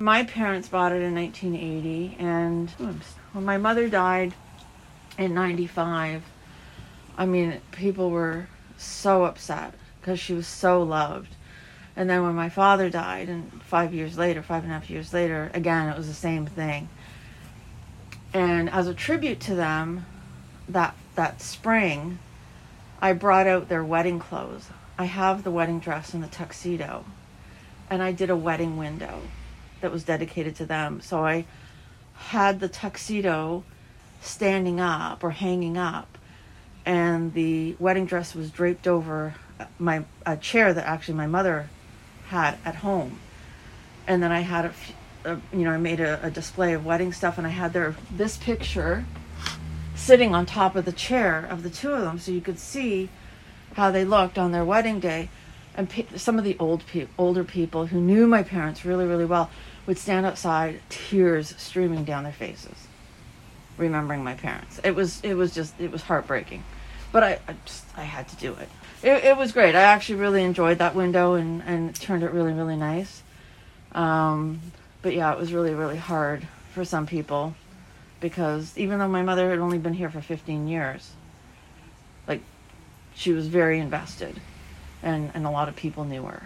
My parents bought it in 1980, and when my mother died in 95, I mean, people were so upset because she was so loved. And then when my father died, and 5.5 years later, again, it was the same thing. And as a tribute to them, that spring, I brought out their wedding clothes. I have the wedding dress and the tuxedo, and I did a wedding window that was dedicated to them. So I had the tuxedo standing up or hanging up, and the wedding dress was draped over a chair that actually my mother had at home. And then I had I made a display of wedding stuff, and I had this picture sitting on top of the chair of the two of them, so you could see how they looked on their wedding day. And some of the older people who knew my parents really, really well would stand outside, tears streaming down their faces, remembering my parents. It was heartbreaking, but I had to do it. It was great. I actually really enjoyed that window and turned it really, really nice. But yeah, it was really, really hard for some people, because even though my mother had only been here for 15 years, like, she was very invested, and a lot of people knew her.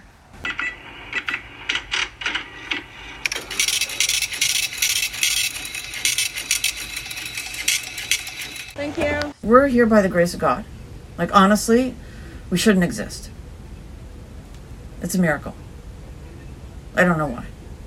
Thank you. We're here by the grace of God. Like, honestly, we shouldn't exist. It's a miracle. I don't know why.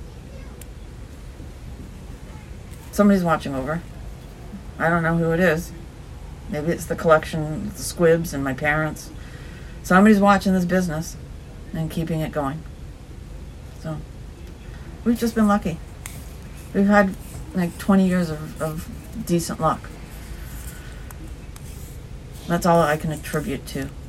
Somebody's watching over. I don't know who it is. Maybe it's the collection, the squibs and my parents. Somebody's watching this business and keeping it going. So, we've just been lucky. We've had like 20 years of decent luck. That's all I can attribute to.